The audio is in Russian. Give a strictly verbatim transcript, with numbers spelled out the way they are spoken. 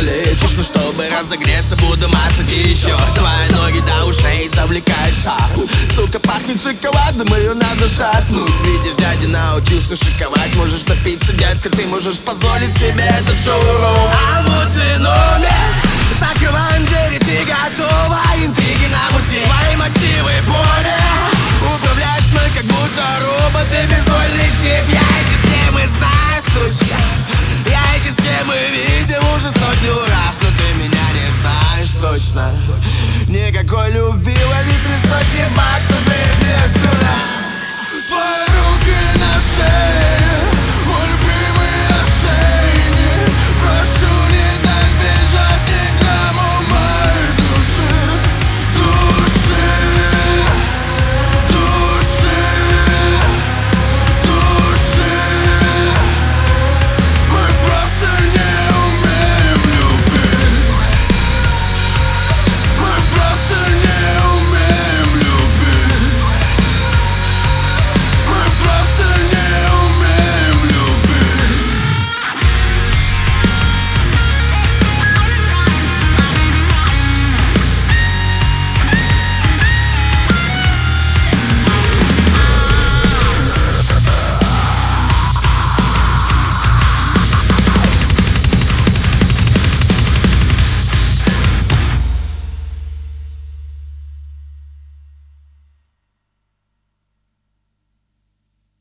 летишь, ну чтобы разогреться, буду мацать еще. Твои ноги до ушей завлекает шаг. Сука, пахнет шоколадом, ее надо шатнуть. Видишь, дядя научился шиковать. Можешь напиться, детка, ты можешь позволить себе этот шоурум. А вот и номер. Закрываем двери, ты готова. Интриги на мути, твои мотивы понял. Управляешь мной, как будто робот. Ты безвольный тип, я эти схемы знаю, сучка. Я эти схемы видел уже сотню раз. Но ты меня не знаешь точно. Никакой любви, лови три сотни баксов, baby.